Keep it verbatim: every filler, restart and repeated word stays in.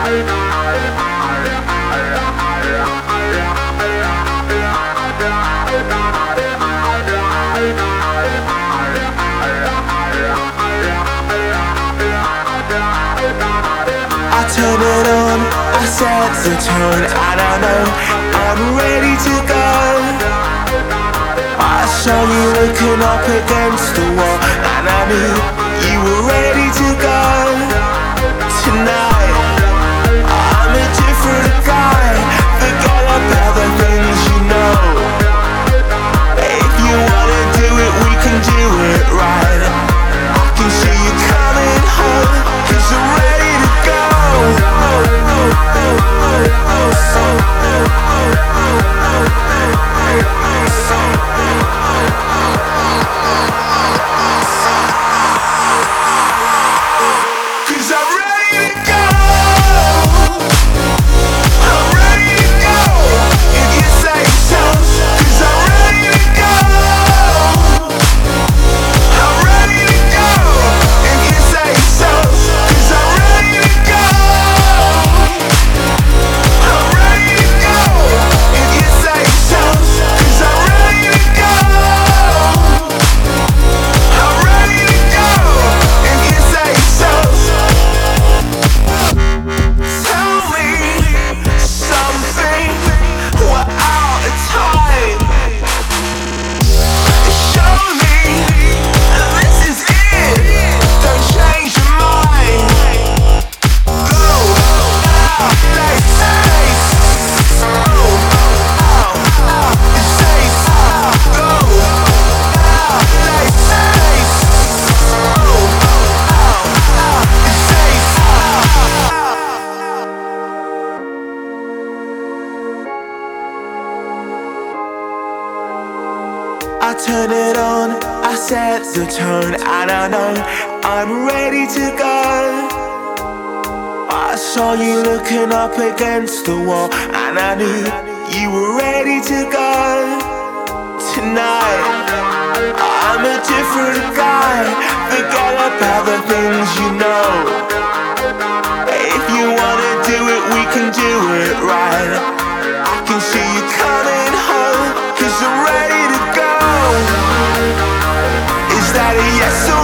I turn it on, I set the tone, and I know I'm ready to go. I saw you looking up against the wall, and I knew you were ready to go. Tonight, I'm a different guy, forget about the things you know. If you wanna do it, we can do it right. I can see you coming home, cause I'm ready to go. Cause I'm ready to go. I'm ready to go. If you say so. Cause I'm ready to go. I'm ready to go. If you say so. Cause I'm ready to go. I'm ready to go. If you say so. Cause I'm ready to go. I'm ready to go. If you say so. Tell me something, we're out of time. Show me this is it, don't change your mind. Go out, they say. Go out, they say. Go out, they say. Go out, they say. I turn it on, I set the tone, and I know I'm ready to go. I saw you looking up against the wall, and I knew you were ready to go. Tonight, I'm a different guy, forget about the things you know. If you wanna do it, we can do it right. I can see you coming home, cause I'm ready to go. Is that a yes or